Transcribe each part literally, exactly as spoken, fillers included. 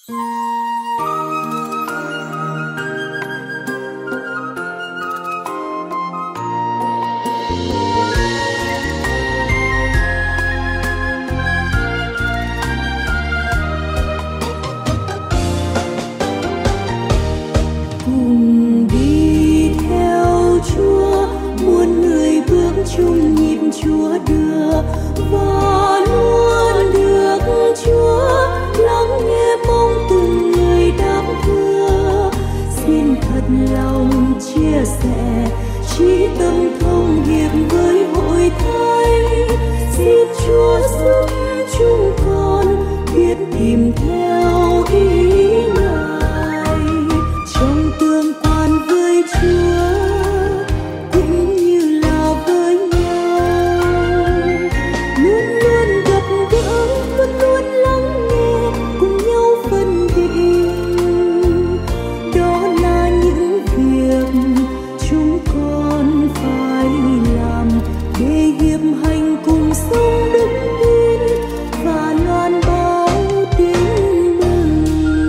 Cùng đi theo Chúa, muôn người bước chung nhịp Chúa đưa, và luôn được Chúa lắng nghe mong từng người đáp thưa. Xin thật lòng chia sẻ, trí tâm thông hiệp với hội thánh. Xin Chúa giúp chúng con biết tìm theo ý Ngài, trong tương quan với Chúa cũng như là với nhau. Luôn luôn gặp gỡ, luôn luôn lắng nghe, cùng nhau phân định. Đó là những việc chúng con phải làm để hiệp hành cùng sống đức tin và loan báo tin mừng.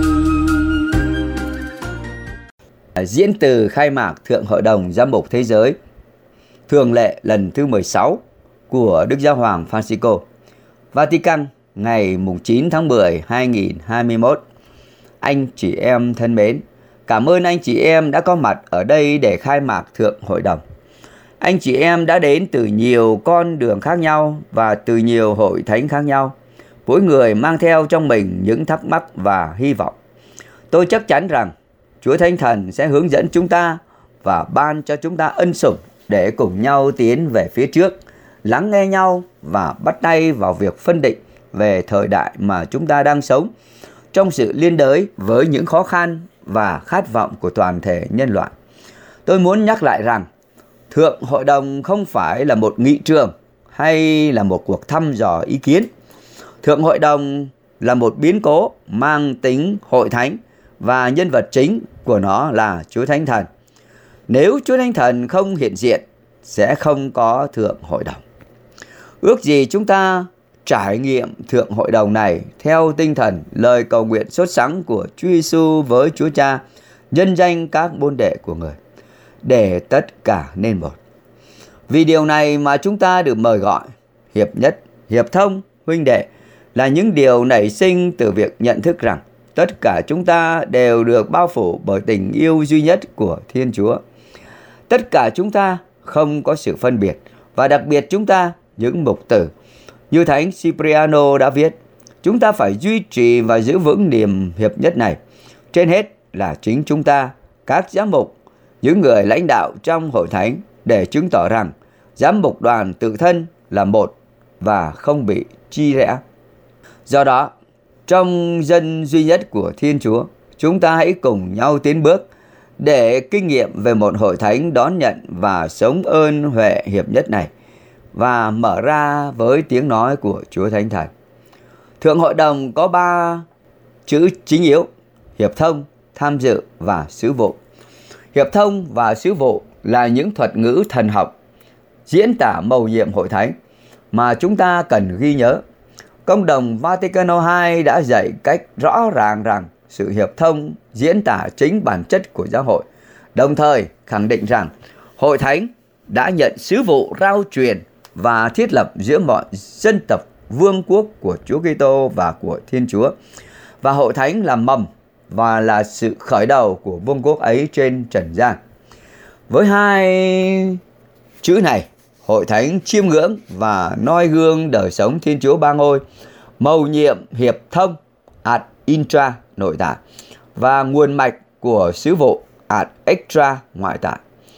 Diễn từ khai mạc Thượng Hội đồng Giám mục Thế giới thường lệ lần thứ mười sáu của Đức Giáo hoàng Francisco, Vatican, ngày chín tháng mười năm hai nghìn không trăm hai mươi mốt. Anh chị em thân mến, cảm ơn anh chị em đã có mặt ở đây để khai mạc Thượng Hội đồng. Anh chị em đã đến từ nhiều con đường khác nhau và từ nhiều hội thánh khác nhau. Mỗi người mang theo trong mình những thắc mắc và hy vọng. Tôi chắc chắn rằng Chúa Thánh Thần sẽ hướng dẫn chúng ta và ban cho chúng ta ân sủng để cùng nhau tiến về phía trước, lắng nghe nhau và bắt tay vào việc phân định về thời đại mà chúng ta đang sống, trong sự liên đới với những khó khăn và khát vọng của toàn thể nhân loại. Tôi muốn nhắc lại rằng Thượng Hội đồng không phải là một nghị trường hay là một cuộc thăm dò ý kiến. Thượng Hội đồng là một biến cố mang tính hội thánh và nhân vật chính của nó là Chúa Thánh Thần. Nếu Chúa Thánh Thần không hiện diện, sẽ không có Thượng Hội đồng. Ước gì chúng ta trải nghiệm Thượng Hội đồng này theo tinh thần lời cầu nguyện sốt sắng của Chúa Giêsu với Chúa Cha, nhân danh các môn đệ của Người, để tất cả nên một. Vì điều này mà chúng ta được mời gọi, hiệp nhất, hiệp thông, huynh đệ, là những điều nảy sinh từ việc nhận thức rằng tất cả chúng ta đều được bao phủ bởi tình yêu duy nhất của Thiên Chúa. Tất cả chúng ta không có sự phân biệt, và đặc biệt chúng ta, những mục tử, như Thánh Cipriano đã viết, chúng ta phải duy trì và giữ vững niềm hiệp nhất này. Trên hết là chính chúng ta, các giám mục, những người lãnh đạo trong hội thánh, để chứng tỏ rằng giám mục đoàn tự thân là một và không bị chia rẽ. Do đó, trong dân duy nhất của Thiên Chúa, chúng ta hãy cùng nhau tiến bước để kinh nghiệm về một hội thánh đón nhận và sống ơn huệ hiệp nhất này, và mở ra với tiếng nói của Chúa Thánh Thần. Thượng Hội đồng có ba chữ chính yếu: hiệp thông, tham dự và sứ vụ. Hiệp thông và sứ vụ là những thuật ngữ thần học diễn tả mầu nhiệm hội thánh mà chúng ta cần ghi nhớ. Công đồng Vaticano hai đã dạy cách rõ ràng rằng sự hiệp thông diễn tả chính bản chất của giáo hội, đồng thời khẳng định rằng hội thánh đã nhận sứ vụ rao truyền và thiết lập giữa mọi dân tộc vương quốc của Chúa Kitô và của Thiên Chúa, và hội thánh là mầm và là sự khởi đầu của vương quốc ấy trên trần gian. Với hai chữ này, hội thánh chiêm ngưỡng và noi gương đời sống Thiên Chúa ba ngôi, mầu nhiệm hiệp thông ad intra nội tại, và nguồn mạch của sứ vụ ad extra ngoại tại.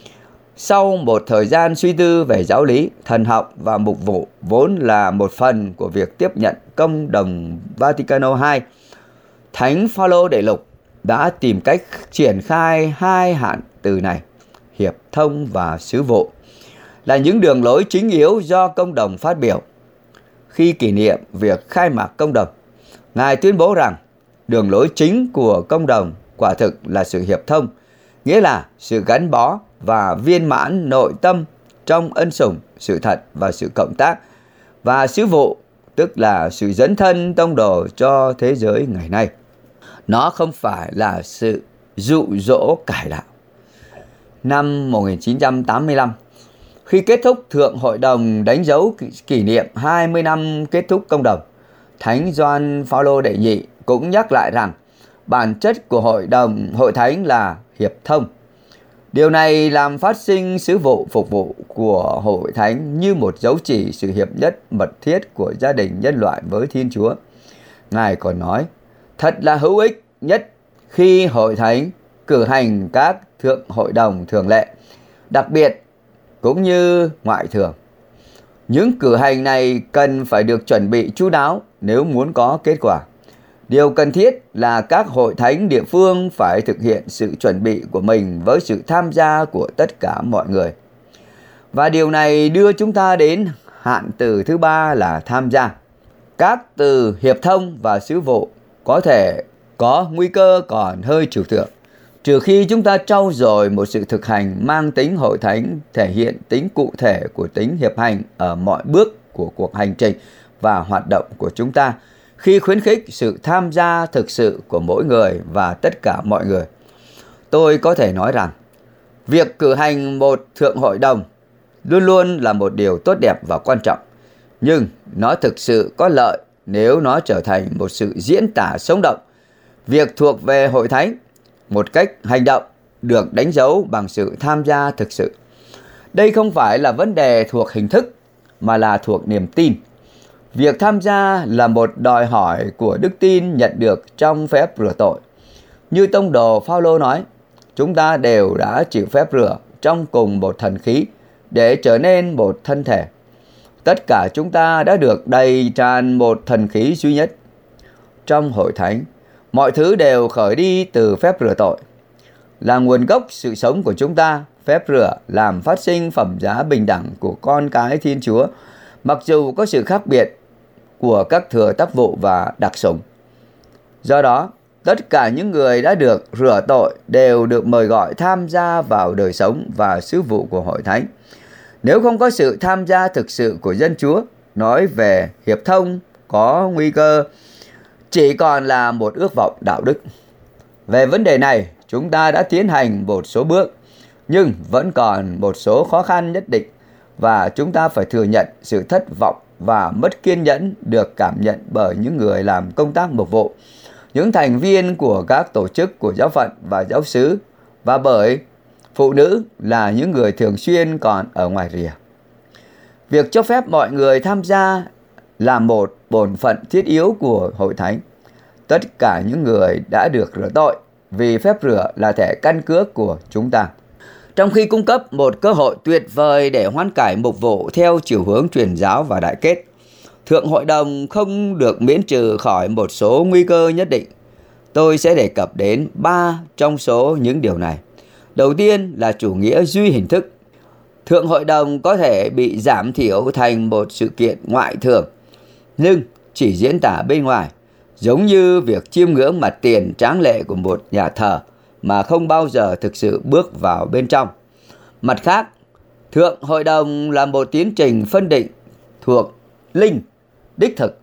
Sau một thời gian suy tư về giáo lý, thần học và mục vụ vốn là một phần của việc tiếp nhận công đồng Vaticano hai, Thánh Phaolô Đệ Lục đã tìm cách triển khai hai hạn từ này, hiệp thông và sứ vụ, là những đường lối chính yếu do công đồng phát biểu. Khi kỷ niệm việc khai mạc công đồng, Ngài tuyên bố rằng đường lối chính của công đồng quả thực là sự hiệp thông, nghĩa là sự gắn bó và viên mãn nội tâm trong ân sủng, sự thật và sự cộng tác, và sứ vụ tức là sự dấn thân tông đồ cho thế giới ngày nay. Nó không phải là sự dụ dỗ cải đạo. Năm một nghìn chín trăm tám mươi lăm, khi kết thúc Thượng Hội đồng đánh dấu kỷ niệm hai mươi năm kết thúc công đồng, Thánh Gioan Phaolô đệ nhị cũng nhắc lại rằng bản chất của hội đồng hội thánh là hiệp thông. Điều này làm phát sinh sứ vụ phục vụ của hội thánh như một dấu chỉ sự hiệp nhất mật thiết của gia đình nhân loại với Thiên Chúa. Ngài còn nói, thật là hữu ích nhất khi hội thánh cử hành các thượng hội đồng thường lệ, đặc biệt cũng như ngoại thường. Những cử hành này cần phải được chuẩn bị chu đáo nếu muốn có kết quả. Điều cần thiết là các hội thánh địa phương phải thực hiện sự chuẩn bị của mình với sự tham gia của tất cả mọi người. Và điều này đưa chúng ta đến hạn từ thứ ba là tham gia. Các từ hiệp thông và sứ vụ có thể có nguy cơ còn hơi trừu tượng, trừ khi chúng ta trau dồi một sự thực hành mang tính hội thánh, thể hiện tính cụ thể của tính hiệp hành ở mọi bước của cuộc hành trình và hoạt động của chúng ta, khi khuyến khích sự tham gia thực sự của mỗi người và tất cả mọi người. Tôi có thể nói rằng, việc cử hành một thượng hội đồng luôn luôn là một điều tốt đẹp và quan trọng, nhưng nó thực sự có lợi nếu nó trở thành một sự diễn tả sống động. Việc thuộc về hội thánh, một cách hành động, được đánh dấu bằng sự tham gia thực sự. Đây không phải là vấn đề thuộc hình thức, mà là thuộc niềm tin. Việc tham gia là một đòi hỏi của đức tin nhận được trong phép rửa tội. Như tông đồ Phaolô nói, chúng ta đều đã chịu phép rửa trong cùng một thần khí để trở nên một thân thể. Tất cả chúng ta đã được đầy tràn một thần khí duy nhất. Trong hội thánh, mọi thứ đều khởi đi từ phép rửa tội. Là nguồn gốc sự sống của chúng ta, phép rửa làm phát sinh phẩm giá bình đẳng của con cái Thiên Chúa, mặc dù có sự khác biệt của các thừa tác vụ và đặc sủng. Do đó, tất cả những người đã được rửa tội đều được mời gọi tham gia vào đời sống và sứ vụ của hội thánh. Nếu không có sự tham gia thực sự của dân Chúa, nói về hiệp thông có nguy cơ chỉ còn là một ước vọng đạo đức. Về vấn đề này, chúng ta đã tiến hành một số bước, nhưng vẫn còn một số khó khăn nhất định, và chúng ta phải thừa nhận sự thất vọng và mất kiên nhẫn được cảm nhận bởi những người làm công tác mục vụ, những thành viên của các tổ chức của giáo phận và giáo xứ, và bởi phụ nữ là những người thường xuyên còn ở ngoài rìa. Việc cho phép mọi người tham gia là một bổn phận thiết yếu của hội thánh. Tất cả những người đã được rửa tội vì phép rửa là thẻ căn cước của chúng ta. Trong khi cung cấp một cơ hội tuyệt vời để hoán cải mục vụ theo chiều hướng truyền giáo và đại kết, Thượng Hội đồng không được miễn trừ khỏi một số nguy cơ nhất định. Tôi sẽ đề cập đến ba trong số những điều này. Đầu tiên là chủ nghĩa duy hình thức. Thượng Hội đồng có thể bị giảm thiểu thành một sự kiện ngoại thường, nhưng chỉ diễn tả bên ngoài, giống như việc chiêm ngưỡng mặt tiền tráng lệ của một nhà thờ mà không bao giờ thực sự bước vào bên trong. Mặt khác, Thượng Hội đồng là một tiến trình phân định thuộc linh, đích thực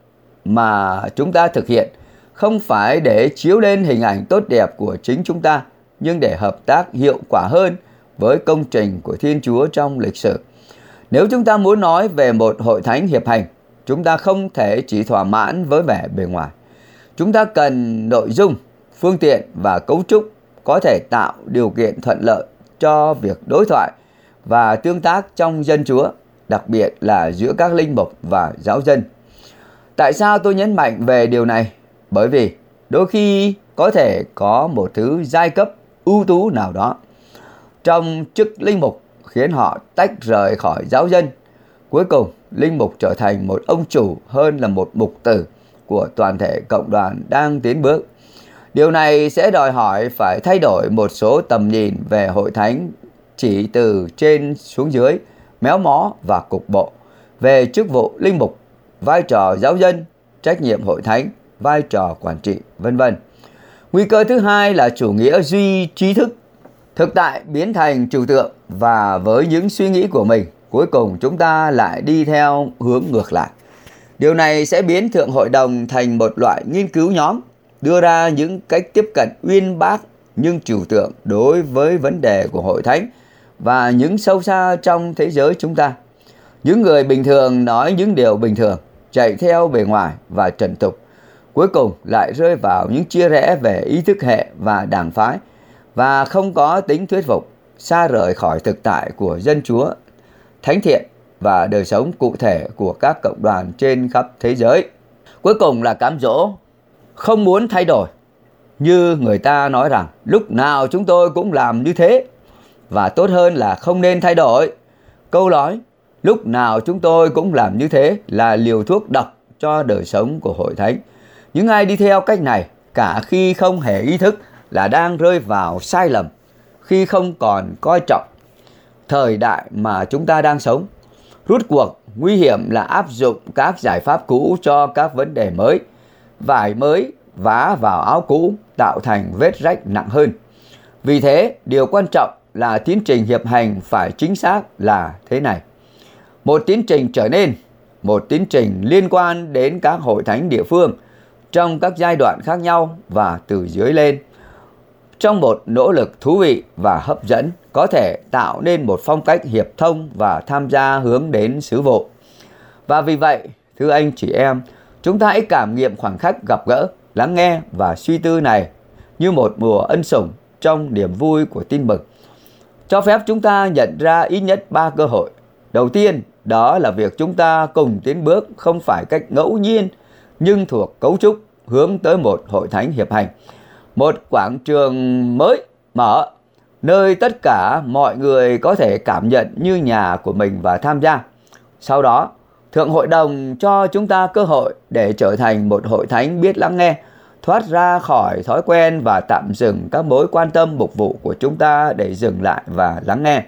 mà chúng ta thực hiện không phải để chiếu lên hình ảnh tốt đẹp của chính chúng ta, nhưng để hợp tác hiệu quả hơn với công trình của Thiên Chúa trong lịch sử. Nếu chúng ta muốn nói về một hội thánh hiệp hành, chúng ta không thể chỉ thỏa mãn với vẻ bề ngoài. Chúng ta cần nội dung, phương tiện và cấu trúc có thể tạo điều kiện thuận lợi cho việc đối thoại và tương tác trong dân Chúa, đặc biệt là giữa các linh mục và giáo dân. Tại sao tôi nhấn mạnh về điều này? Bởi vì đôi khi có thể có một thứ giai cấp ưu tú nào đó trong chức linh mục khiến họ tách rời khỏi giáo dân. Cuối cùng, linh mục trở thành một ông chủ hơn là một mục tử của toàn thể cộng đoàn đang tiến bước. Điều này sẽ đòi hỏi phải thay đổi một số tầm nhìn về hội thánh chỉ từ trên xuống dưới, méo mó và cục bộ, về chức vụ linh mục, vai trò giáo dân, trách nhiệm hội thánh, vai trò quản trị, vân vân. Nguy cơ thứ hai là chủ nghĩa duy trí thức. Thực tại biến thành trừu tượng, và với những suy nghĩ của mình, cuối cùng chúng ta lại đi theo hướng ngược lại. Điều này sẽ biến Thượng Hội đồng thành một loại nghiên cứu nhóm, đưa ra những cách tiếp cận uyên bác nhưng trừu tượng đối với vấn đề của hội thánh và những sâu xa trong thế giới chúng ta. Những người bình thường nói những điều bình thường, chạy theo bề ngoài và trần tục, cuối cùng lại rơi vào những chia rẽ về ý thức hệ và đảng phái và không có tính thuyết phục, xa rời khỏi thực tại của dân Chúa, thánh thiện và đời sống cụ thể của các cộng đoàn trên khắp thế giới. Cuối cùng là cám dỗ, không muốn thay đổi. Như người ta nói rằng lúc nào chúng tôi cũng làm như thế và tốt hơn là không nên thay đổi. Câu nói lúc nào chúng tôi cũng làm như thế là liều thuốc độc cho đời sống của hội thánh. Những ai đi theo cách này, cả khi không hề ý thức, là đang rơi vào sai lầm khi không còn coi trọng thời đại mà chúng ta đang sống. Rút cuộc, nguy hiểm là áp dụng các giải pháp cũ cho các vấn đề mới. Vải mới vá vào áo cũ tạo thành vết rách nặng hơn. Vì thế, điều quan trọng là tiến trình hiệp hành phải chính xác là thế này. Một tiến trình trở nên, một tiến trình liên quan đến các hội thánh địa phương trong các giai đoạn khác nhau và từ dưới lên. Trong một nỗ lực thú vị và hấp dẫn, có thể tạo nên một phong cách hiệp thông và tham gia hướng đến sứ vụ. Và vì vậy, thưa anh chị em, chúng ta hãy cảm nghiệm khoảnh khắc gặp gỡ, lắng nghe và suy tư này như một mùa ân sủng trong niềm vui của tin mừng. Cho phép chúng ta nhận ra ít nhất ba cơ hội. Đầu tiên, đó là việc chúng ta cùng tiến bước không phải cách ngẫu nhiên, nhưng thuộc cấu trúc hướng tới một hội thánh hiệp hành. Một quảng trường mới mở, nơi tất cả mọi người có thể cảm nhận như nhà của mình và tham gia. Sau đó, Thượng Hội đồng cho chúng ta cơ hội để trở thành một hội thánh biết lắng nghe, thoát ra khỏi thói quen và tạm dừng các mối quan tâm mục vụ của chúng ta để dừng lại và lắng nghe.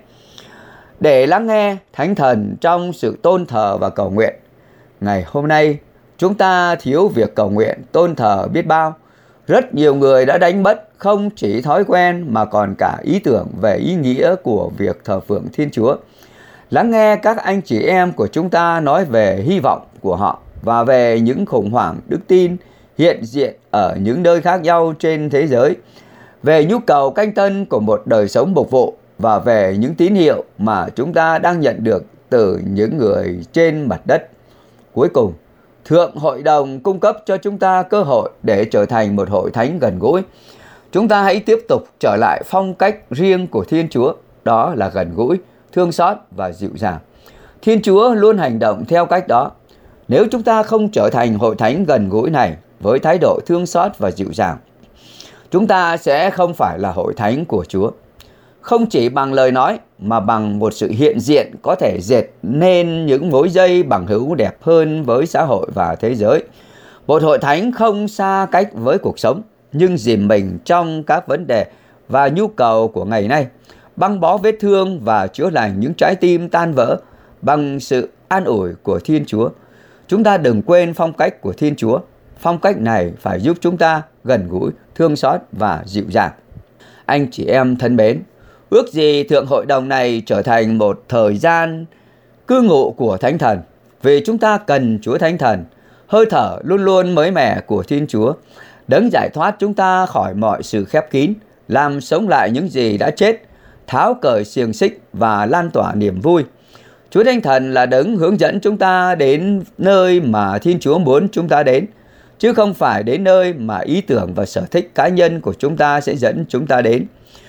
Để lắng nghe Thánh Thần trong sự tôn thờ và cầu nguyện. Ngày hôm nay, chúng ta thiếu việc cầu nguyện, tôn thờ biết bao. Rất nhiều người đã đánh mất không chỉ thói quen mà còn cả ý tưởng về ý nghĩa của việc thờ phượng Thiên Chúa. Lắng nghe các anh chị em của chúng ta nói về hy vọng của họ và về những khủng hoảng đức tin hiện diện ở những nơi khác nhau trên thế giới, về nhu cầu canh tân của một đời sống mục vụ và về những tín hiệu mà chúng ta đang nhận được từ những người trên mặt đất. Cuối cùng, Thượng Hội đồng cung cấp cho chúng ta cơ hội để trở thành một hội thánh gần gũi. Chúng ta hãy tiếp tục trở lại phong cách riêng của Thiên Chúa, đó là gần gũi, thương xót và dịu dàng. Thiên Chúa luôn hành động theo cách đó. Nếu chúng ta không trở thành hội thánh gần gũi này với thái độ thương xót và dịu dàng, chúng ta sẽ không phải là hội thánh của Chúa. Không chỉ bằng lời nói mà bằng một sự hiện diện có thể dệt nên những mối dây bằng hữu đẹp hơn với xã hội và thế giới. Một hội thánh không xa cách với cuộc sống, nhưng dìm mình trong các vấn đề và nhu cầu của ngày nay, băng bó vết thương và chữa lành những trái tim tan vỡ bằng sự an ủi của Thiên Chúa. Chúng ta đừng quên phong cách của Thiên Chúa. Phong cách này phải giúp chúng ta gần gũi, thương xót và dịu dàng. Anh chị em thân mến, ước gì Thượng Hội đồng này trở thành một thời gian cư ngụ của Thánh Thần, vì chúng ta cần Chúa Thánh Thần, hơi thở luôn luôn mới mẻ của Thiên Chúa, đấng giải thoát chúng ta khỏi mọi sự khép kín, làm sống lại những gì đã chết, tháo cởi xiềng xích và lan tỏa niềm vui. Chúa Thánh Thần là đấng hướng dẫn chúng ta đến nơi mà Thiên Chúa muốn chúng ta đến, chứ không phải đến nơi mà ý tưởng và sở thích cá nhân của chúng ta sẽ dẫn chúng ta đến.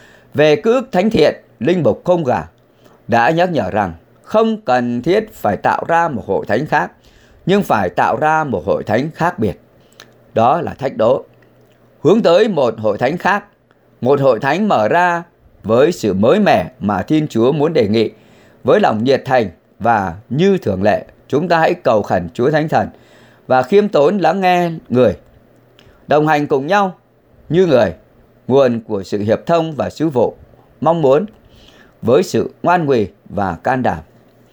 Về cư ước thánh thiện, linh mục Không Gà đã nhắc nhở rằng không cần thiết phải tạo ra một hội thánh khác, nhưng phải tạo ra một hội thánh khác biệt. Đó là thách đố. Hướng tới một hội thánh khác, một hội thánh mở ra với sự mới mẻ mà Thiên Chúa muốn đề nghị, với lòng nhiệt thành và như thường lệ, chúng ta hãy cầu khẩn Chúa Thánh Thần và khiêm tốn lắng nghe người, đồng hành cùng nhau như người, nguồn của sự hiệp thông và sứ vụ, mong muốn với sự ngoan ngùi và can đảm.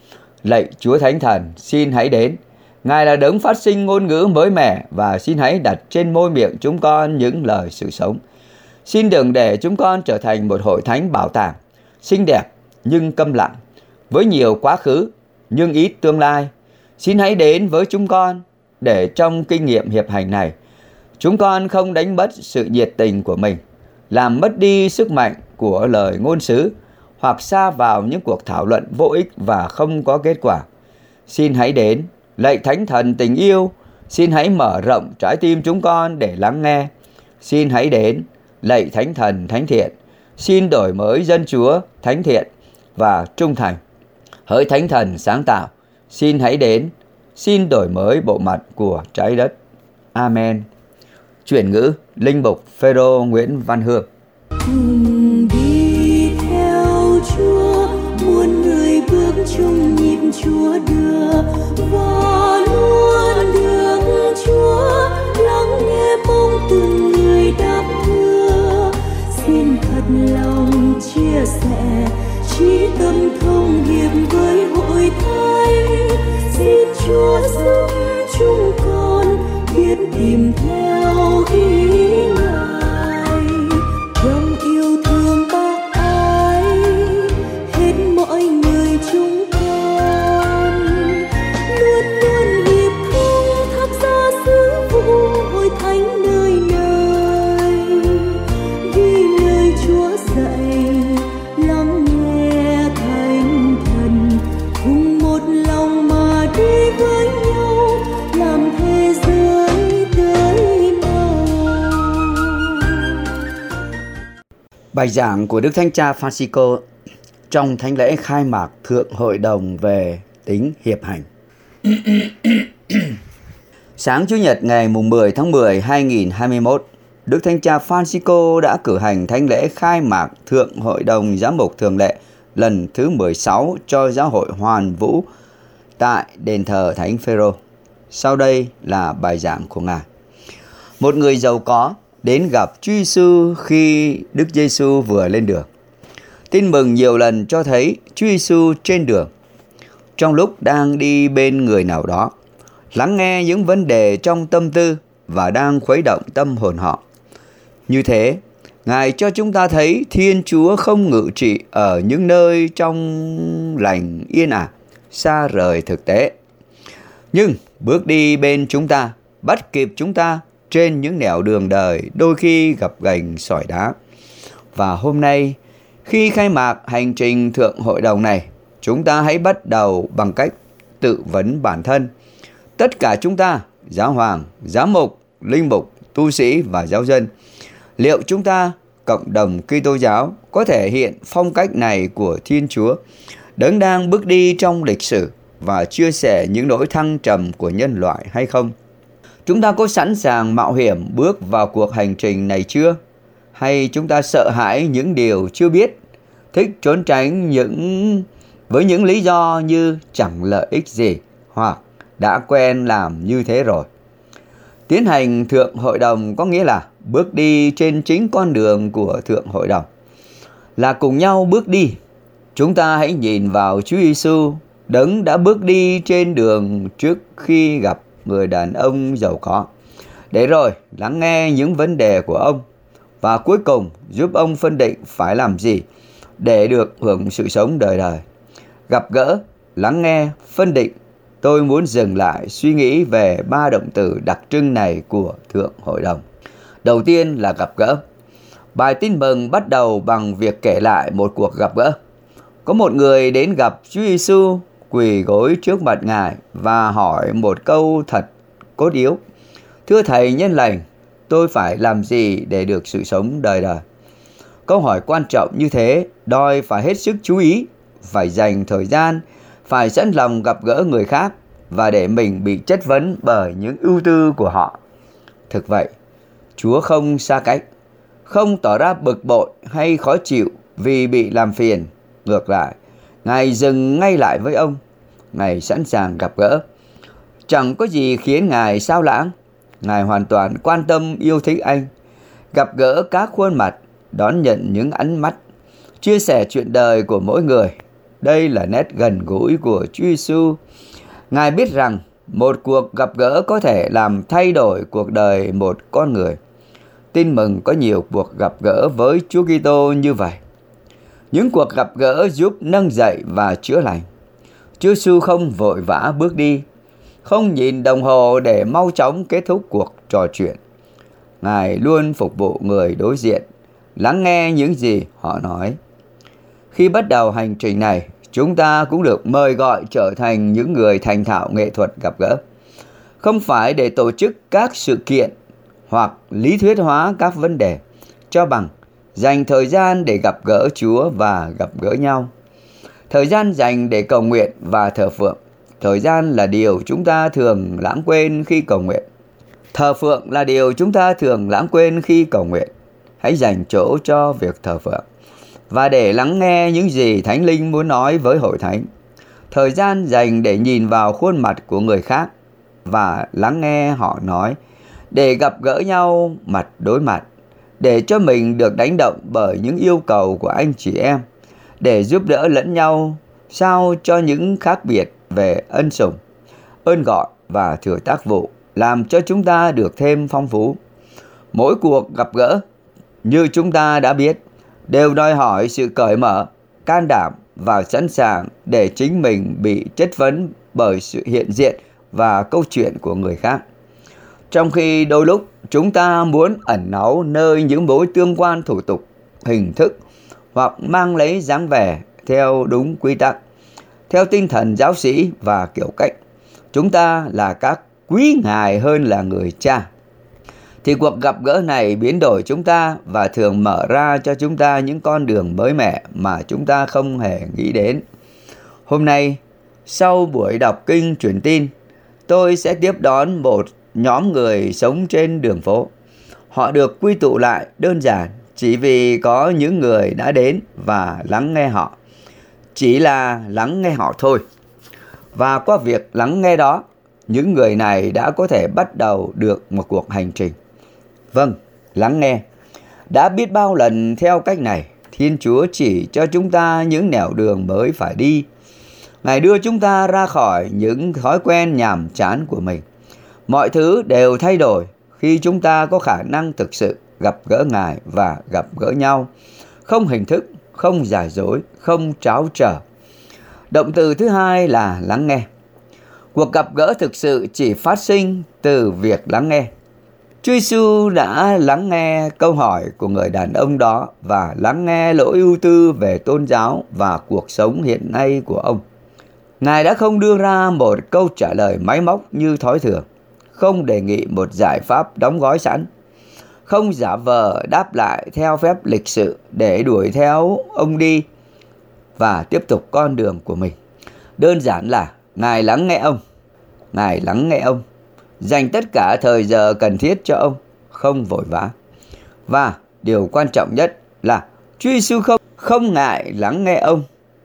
Lạy Chúa Thánh Thần, xin hãy đến. Ngài là đấng phát sinh ngôn ngữ mới mẻ và xin hãy đặt trên môi miệng chúng con những lời sự sống. Xin đừng để chúng con trở thành một hội thánh bảo tàng, xinh đẹp nhưng câm lặng, với nhiều quá khứ nhưng ít tương lai. Xin hãy đến với chúng con để trong kinh nghiệm hiệp hành này, Chúng con không đánh mất sự nhiệt tình của mình, làm mất đi sức mạnh của lời ngôn sứ, hoặc sa vào những cuộc thảo luận vô ích và không có kết quả. Xin hãy đến, lạy Thánh Thần tình yêu, xin hãy mở rộng trái tim chúng con để lắng nghe. Xin hãy đến, lạy Thánh Thần thánh thiện, xin đổi mới dân Chúa thánh thiện và trung thành. Hỡi Thánh Thần sáng tạo, xin hãy đến, xin đổi mới bộ mặt của trái đất. Amen. Chuyển ngữ linh mục Phêrô Nguyễn Văn Hương. Cùng đi theo Chúa, muôn người bước chung nhịp Chúa đưa, và luôn được Chúa lắng nghe mong từng người đáp thưa. Xin thật lòng chia sẻ, trí tâm thông hiệp với hội thánh. Xin Chúa giúp chúng con biết tìm theo ý Ngài, trong yêu thương bác ái hết mọi người chúng con. Luôn luôn hiệp thông thắp ra sứ vụ hội thánh nơi nơi, vì lời Chúa dạy lắng nghe Thánh Thần, cùng một lòng mà đi với nhau, làm thế giới tươi màu. Bài giảng của Đức Thánh Cha Francisco trong thánh lễ khai mạc Thượng Hội đồng về tính hiệp hành. Sáng Chủ nhật ngày mười tháng mười năm hai nghìn không trăm hai mươi mốt, Đức Thánh Cha Francisco đã cử hành thánh lễ khai mạc Thượng Hội đồng Giám mục Thường lệ lần thứ mười sáu cho Giáo hội Hoàn Vũ tại đền thờ Thánh Phêrô. Sau đây là bài giảng của Ngài. Một người giàu có đến gặp Chúa Giêsu khi Đức Giêsu vừa lên đường. Tin mừng nhiều lần cho thấy Chúa Giêsu trên đường, trong lúc đang đi bên người nào đó, lắng nghe những vấn đề trong tâm tư và đang khuấy động tâm hồn họ. Như thế, Ngài cho chúng ta thấy Thiên Chúa không ngự trị ở những nơi trong lành yên ả, xa rời thực tế, nhưng bước đi bên chúng ta, bắt kịp chúng ta trên những nẻo đường đời đôi khi gập ghềnh sỏi đá. Và hôm nay, khi khai mạc hành trình Thượng Hội đồng này, chúng ta hãy bắt đầu bằng cách tự vấn bản thân. Tất cả chúng ta, giáo hoàng, giám mục, linh mục, tu sĩ và giáo dân, liệu chúng ta, cộng đồng Kitô giáo, có thể hiện phong cách này của Thiên Chúa, Đấng đang bước đi trong lịch sử và chia sẻ những nỗi thăng trầm của nhân loại hay không? Chúng ta có sẵn sàng mạo hiểm bước vào cuộc hành trình này chưa? Hay chúng ta sợ hãi những điều chưa biết, thích trốn tránh những với những lý do như chẳng lợi ích gì, hoặc đã quen làm như thế rồi? Tiến hành Thượng Hội đồng có nghĩa là bước đi trên chính con đường của Thượng Hội đồng, là cùng nhau bước đi. Chúng ta hãy nhìn vào Chúa Giêsu, Đấng đã bước đi trên đường trước khi gặp người đàn ông giàu có, để rồi lắng nghe những vấn đề của ông, và cuối cùng giúp ông phân định phải làm gì để được hưởng sự sống đời đời. Gặp gỡ, lắng nghe, phân định. Tôi muốn dừng lại suy nghĩ về ba động từ đặc trưng này của Thượng Hội đồng. Đầu tiên là gặp gỡ. Bài tin mừng bắt đầu bằng việc kể lại một cuộc gặp gỡ. Có một người đến gặp Chúa Giêsu, quỳ gối trước mặt Ngài và hỏi một câu thật cốt yếu: Thưa Thầy nhân lành, tôi phải làm gì để được sự sống đời đời? Câu hỏi quan trọng như thế đòi phải hết sức chú ý, phải dành thời gian, phải sẵn lòng gặp gỡ người khác và để mình bị chất vấn bởi những ưu tư của họ. Thực vậy, Chúa không xa cách, không tỏ ra bực bội hay khó chịu vì bị làm phiền. Ngược lại, Ngài dừng ngay lại với ông. Ngài sẵn sàng gặp gỡ. Chẳng có gì khiến Ngài sao lãng. Ngài hoàn toàn quan tâm yêu thích anh. Gặp gỡ các khuôn mặt, đón nhận những ánh mắt, chia sẻ chuyện đời của mỗi người. Đây là nét gần gũi của Chúa Giêsu. Ngài biết rằng một cuộc gặp gỡ có thể làm thay đổi cuộc đời một con người. Tin mừng có nhiều cuộc gặp gỡ với Chúa Kitô như vậy. Những cuộc gặp gỡ giúp nâng dậy và chữa lành. Chúa Giêsu không vội vã bước đi, không nhìn đồng hồ để mau chóng kết thúc cuộc trò chuyện. Ngài luôn phục vụ người đối diện, lắng nghe những gì họ nói. Khi bắt đầu hành trình này, chúng ta cũng được mời gọi trở thành những người thành thạo nghệ thuật gặp gỡ. Không phải để tổ chức các sự kiện hoặc lý thuyết hóa các vấn đề, cho bằng dành thời gian để gặp gỡ Chúa và gặp gỡ nhau. Thời gian dành để cầu nguyện và thờ phượng. Thời gian là điều chúng ta thường lãng quên khi cầu nguyện. Thờ phượng là điều chúng ta thường lãng quên khi cầu nguyện. Hãy dành chỗ cho việc thờ phượng và để lắng nghe những gì Thánh Linh muốn nói với hội thánh. Thời gian dành để nhìn vào khuôn mặt của người khác và lắng nghe họ nói, để gặp gỡ nhau mặt đối mặt, để cho mình được đánh động bởi những yêu cầu của anh chị em, để giúp đỡ lẫn nhau sao cho những khác biệt về ân sủng, ơn gọi và thừa tác vụ làm cho chúng ta được thêm phong phú. Mỗi cuộc gặp gỡ, như chúng ta đã biết, đều đòi hỏi sự cởi mở, can đảm và sẵn sàng để chính mình bị chất vấn bởi sự hiện diện và câu chuyện của người khác. Trong khi đôi lúc chúng ta muốn ẩn náu nơi những mối tương quan thủ tục, hình thức hoặc mang lấy dáng vẻ theo đúng quy tắc, theo tinh thần giáo sĩ và kiểu cách, chúng ta là các quý ngài hơn là người cha, thì cuộc gặp gỡ này biến đổi chúng ta và thường mở ra cho chúng ta những con đường mới mẻ mà chúng ta không hề nghĩ đến. Hôm nay, sau buổi đọc kinh truyền tin, tôi sẽ tiếp đón một nhóm người sống trên đường phố. Họ được quy tụ lại đơn giản chỉ vì có những người đã đến và lắng nghe họ. Chỉ là lắng nghe họ thôi. Và qua việc lắng nghe đó, những người này đã có thể bắt đầu được một cuộc hành trình. Vâng, lắng nghe. Đã biết bao lần theo cách này, Thiên Chúa chỉ cho chúng ta những nẻo đường mới phải đi. Ngài đưa chúng ta ra khỏi những thói quen nhàm chán của mình. Mọi thứ đều thay đổi khi chúng ta có khả năng thực sự gặp gỡ Ngài và gặp gỡ nhau. Không hình thức, không giả dối, không tráo trở. Động từ thứ hai là lắng nghe. Cuộc gặp gỡ thực sự chỉ phát sinh từ việc lắng nghe. Chúa Giêsu đã lắng nghe câu hỏi của người đàn ông đó và lắng nghe lỗi ưu tư về tôn giáo và cuộc sống hiện nay của ông. Ngài đã không đưa ra một câu trả lời máy móc như thói thường, không đề nghị một giải pháp đóng gói sẵn, không giả vờ đáp lại theo phép lịch sự để đuổi theo ông đi và tiếp tục con đường của mình. Đơn giản là Ngài lắng nghe ông, Ngài lắng nghe ông, dành tất cả thời giờ cần thiết cho ông, không vội vã. Và điều quan trọng nhất là Chúa Giêsu không, không ngại lắng nghe ông.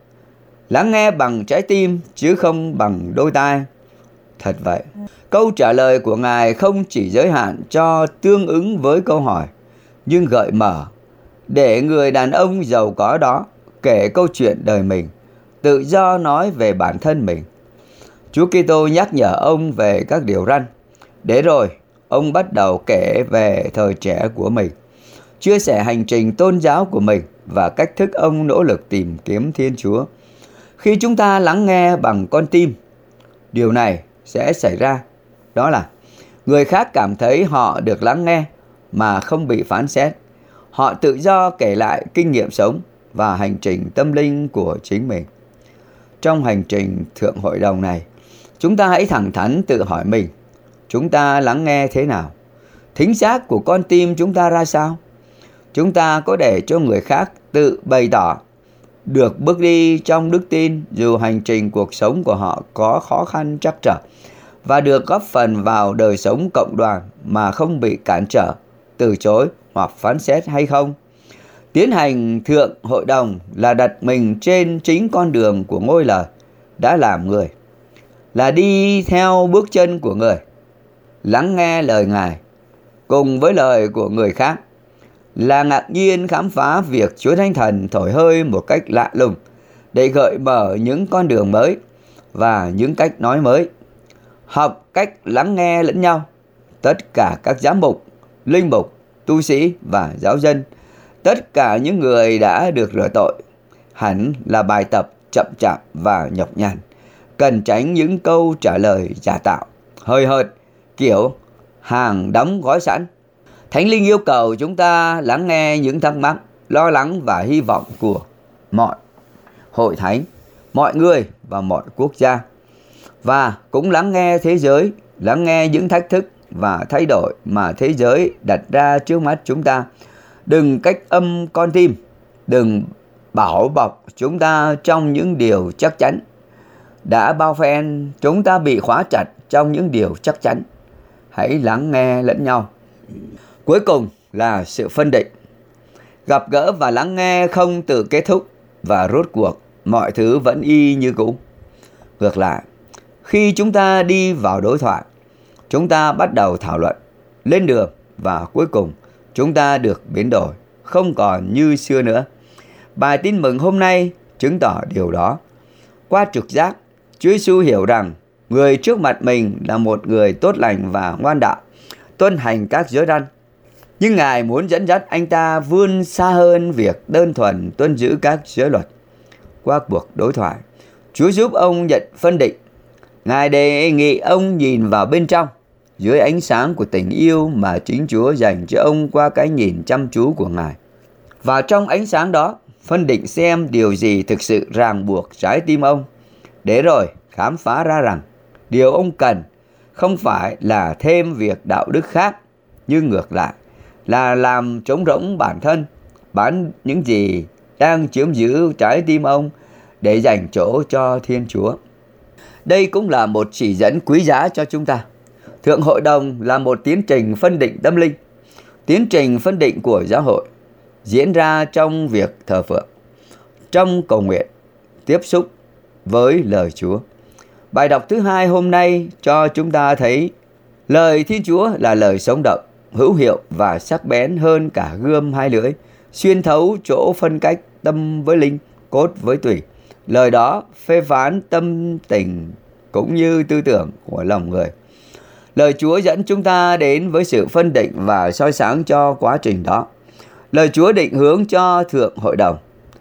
Lắng nghe bằng trái tim chứ không bằng đôi tai. Thật vậy, câu trả lời của Ngài không chỉ giới hạn cho tương ứng với câu hỏi, nhưng gợi mở để người đàn ông giàu có đó kể câu chuyện đời mình, tự do nói về bản thân mình. Chúa Kitô nhắc nhở ông về các điều răn. Để rồi, ông bắt đầu kể về thời trẻ của mình, chia sẻ hành trình tôn giáo của mình và cách thức ông nỗ lực tìm kiếm Thiên Chúa. Khi chúng ta lắng nghe bằng con tim, điều này sẽ xảy ra. Đó là người khác cảm thấy họ được lắng nghe mà không bị phán xét. Họ tự do kể lại kinh nghiệm sống và hành trình tâm linh của chính mình. Trong hành trình Thượng Hội đồng này, chúng ta hãy thẳng thắn tự hỏi mình, chúng ta lắng nghe thế nào? Thính giác của con tim chúng ta ra sao? Chúng ta có để cho người khác tự bày tỏ được bước đi trong đức tin dù hành trình cuộc sống của họ có khó khăn trắc trở, và được góp phần vào đời sống cộng đoàn mà không bị cản trở, từ chối hoặc phán xét hay không? Tiến hành Thượng Hội đồng là đặt mình trên chính con đường của ngôi lời đã làm người, là đi theo bước chân của người, lắng nghe lời Ngài cùng với lời của người khác, là ngạc nhiên khám phá việc Chúa Thánh Thần thổi hơi một cách lạ lùng để gợi mở những con đường mới và những cách nói mới. Học cách lắng nghe lẫn nhau. Tất cả các giám mục, linh mục, tu sĩ và giáo dân, tất cả những người đã được rửa tội, hẳn là bài tập chậm chạp và nhọc nhằn, cần tránh những câu trả lời giả tạo, hời hợt, kiểu hàng đóng gói sẵn. Thánh Linh yêu cầu chúng ta lắng nghe những thắc mắc, lo lắng và hy vọng của mọi hội thánh, mọi người và mọi quốc gia. Và cũng lắng nghe thế giới, lắng nghe những thách thức và thay đổi mà thế giới đặt ra trước mắt chúng ta. Đừng cách âm con tim, đừng bảo bọc chúng ta trong những điều chắc chắn. Đã bao phen chúng ta bị khóa chặt trong những điều chắc chắn. Hãy lắng nghe lẫn nhau. Cuối cùng là sự phân định. Gặp gỡ và lắng nghe không tự kết thúc và rốt cuộc mọi thứ vẫn y như cũ. Ngược lại, khi chúng ta đi vào đối thoại, chúng ta bắt đầu thảo luận, lên đường và cuối cùng chúng ta được biến đổi, không còn như xưa nữa. Bài tin mừng hôm nay chứng tỏ điều đó. Qua trực giác, Chúa Giêsu hiểu rằng người trước mặt mình là một người tốt lành và ngoan đạo, tuân hành các giới răn. Nhưng Ngài muốn dẫn dắt anh ta vươn xa hơn việc đơn thuần tuân giữ các giới luật. Qua cuộc đối thoại, Chúa giúp ông nhận phân định. Ngài đề nghị ông nhìn vào bên trong, dưới ánh sáng của tình yêu mà chính Chúa dành cho ông qua cái nhìn chăm chú của Ngài. Và trong ánh sáng đó, phân định xem điều gì thực sự ràng buộc trái tim ông, để rồi khám phá ra rằng điều ông cần không phải là thêm việc đạo đức khác, nhưng ngược lại là làm trống rỗng bản thân, bán những gì đang chiếm giữ trái tim ông để dành chỗ cho Thiên Chúa. Đây cũng là một chỉ dẫn quý giá cho chúng ta. Thượng hội đồng là một tiến trình phân định tâm linh. Tiến trình phân định của giáo hội diễn ra trong việc thờ phượng, trong cầu nguyện, tiếp xúc với lời Chúa. Bài đọc thứ hai hôm nay cho chúng ta thấy lời Thiên Chúa là lời sống động, hữu hiệu và sắc bén hơn cả gươm hai lưỡi, xuyên thấu chỗ phân cách tâm với linh, cốt với tủy. Lời đó phê phán tâm tình cũng như tư tưởng của lòng người. Lời Chúa dẫn chúng ta đến với sự phân định và soi sáng cho quá trình đó. Lời Chúa định hướng cho Thượng Hội đồng,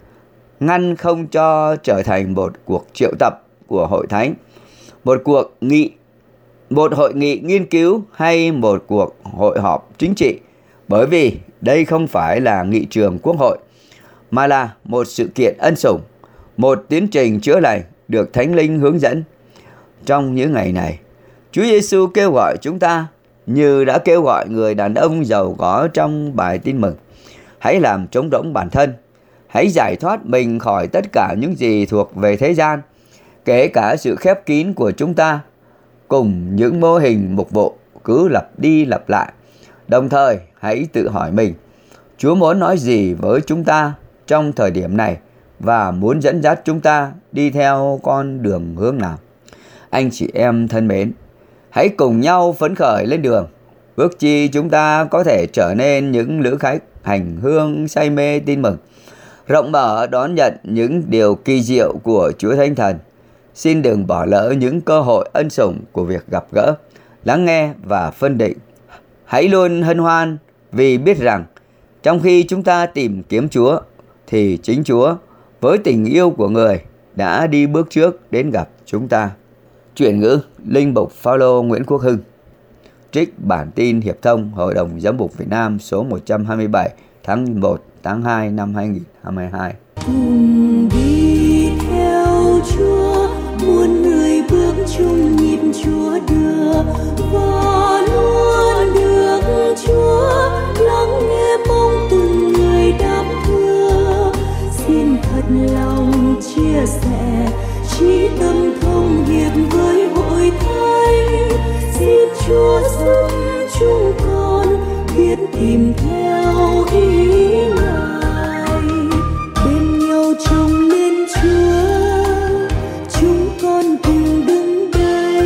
ngăn không cho trở thành một cuộc triệu tập của hội thánh, một cuộc nghị, một hội nghị nghiên cứu hay một cuộc hội họp chính trị, bởi vì đây không phải là nghị trường quốc hội, mà là một sự kiện ân sủng, một tiến trình chữa lành được Thánh Linh hướng dẫn. Trong những ngày này, Chúa Giêsu kêu gọi chúng ta như đã kêu gọi người đàn ông giàu có trong bài tin mừng. Hãy làm trống rỗng bản thân, hãy giải thoát mình khỏi tất cả những gì thuộc về thế gian, kể cả sự khép kín của chúng ta, cùng những mô hình mục vụ cứ lặp đi lặp lại. Đồng thời, hãy tự hỏi mình, Chúa muốn nói gì với chúng ta trong thời điểm này và muốn dẫn dắt chúng ta đi theo con đường hướng nào? Anh chị em thân mến, hãy cùng nhau phấn khởi lên đường. Ước chi chúng ta có thể trở nên những lữ khách hành hương say mê tin mừng, rộng mở đón nhận những điều kỳ diệu của Chúa Thánh Thần. Xin đừng bỏ lỡ những cơ hội ân sủng của việc gặp gỡ, lắng nghe và phân định. Hãy luôn hân hoan vì biết rằng trong khi chúng ta tìm kiếm Chúa, thì chính Chúa với tình yêu của người đã đi bước trước đến gặp chúng ta. Chuyển ngữ Linh mục Phaolô Nguyễn Quốc Hưng. Trích bản tin hiệp thông Hội đồng Giám mục Việt Nam số một trăm hai mươi bảy tháng một tháng hai năm hai nghìn không trăm hai mươi hai. Cùng đi theo Chúa, muôn người bước chung nhịp Chúa đưa, và luôn được Chúa lắng nghe mong từng người đáp thưa. Xin thật lòng chia sẻ, trí tâm thông hiệp với hội thánh. Xin Chúa giúp chúng con biết tìm theo ý Ngài, bên nhau trông nên Chúa, chúng con cùng đứng đây.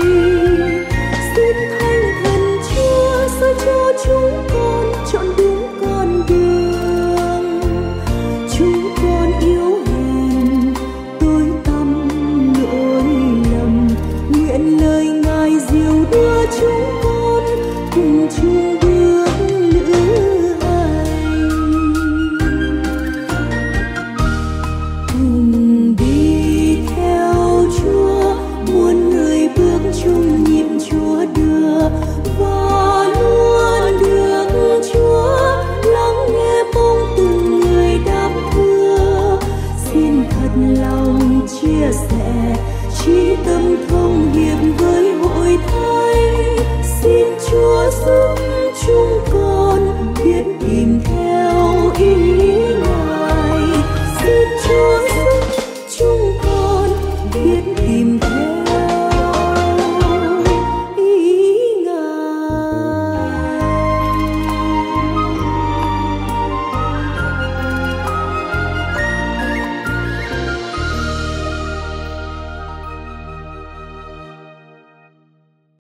Xin Thánh Thần Chúa soi cho chúng con chọn đúng con đường. Chúng con yếu hèn, tôi lòng chia sẻ, trí tâm thông hiệp với